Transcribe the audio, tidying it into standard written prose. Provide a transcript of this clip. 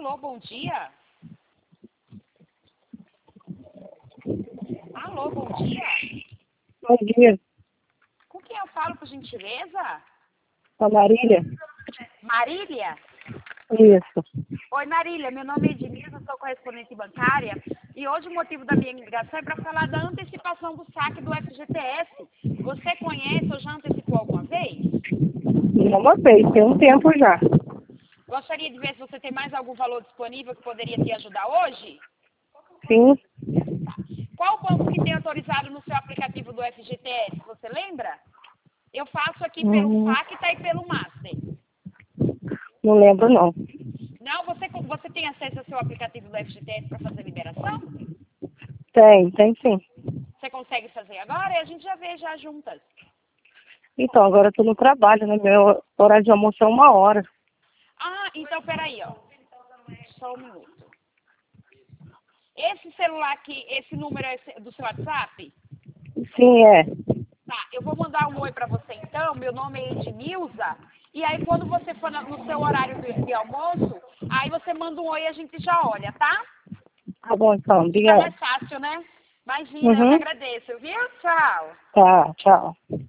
Alô, bom dia. Alô, bom dia. Bom dia, Com quem eu falo, por gentileza? a Marília. Marília? Isso. Oi, Marília, meu nome é Edmilson, sou correspondente bancária e hoje o motivo da minha ligação é para falar da antecipação do saque do FGTS. Você conhece ou já antecipou alguma vez? Uma vez, tem um tempo já. Gostaria de ver se você tem mais algum valor disponível que poderia te ajudar hoje? Sim, Qual o banco que tem autorizado no seu aplicativo do FGTS? Você lembra? Eu faço aqui pelo Facta e pelo Master. não lembro não. Não, você tem acesso ao seu aplicativo do FGTS para fazer liberação? Tem sim. Você consegue fazer agora e a gente já vê já juntas. Então, agora eu tô no trabalho, né? Meu horário de almoço é 1 hora. Ah, então peraí, ó. Só um minuto. Esse celular aqui, esse número é do seu WhatsApp? Sim, é. Tá, eu vou mandar um oi para você então. Meu nome é Edmilza. E aí quando você for no seu horário de almoço, aí você manda um oi e a gente já olha, tá? Tá bom então, Fica obrigada. mais fácil, né? Imagina, eu que agradeço, viu? Tchau. Tá, tchau.